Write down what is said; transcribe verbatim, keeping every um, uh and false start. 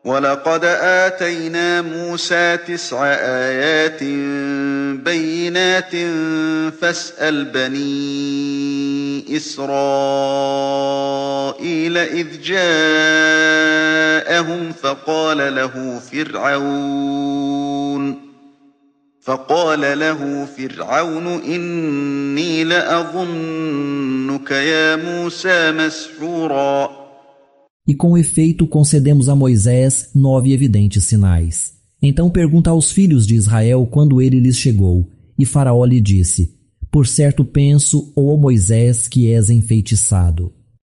وَلَقَدْ آتَيْنَا مُوسَى تِسْعَ آيَاتٍ بَيِّنَاتٍ فَاسْأَلْ بَنِي إِسْرَائِيلَ إِذْ جَاءَهُمْ فَقَالَ لَهُ فِرْعَوْنُ فَقَالَ له فرعون إِنِّي لَأَظُنُّكَ يَا مُوسَى مَسْحُورًا. E com efeito concedemos a Moisés nove evidentes sinais. Então pergunta aos filhos de Israel quando ele lhes chegou. E Faraó lhe disse: Por certo penso, ó Moisés, que és enfeitiçado.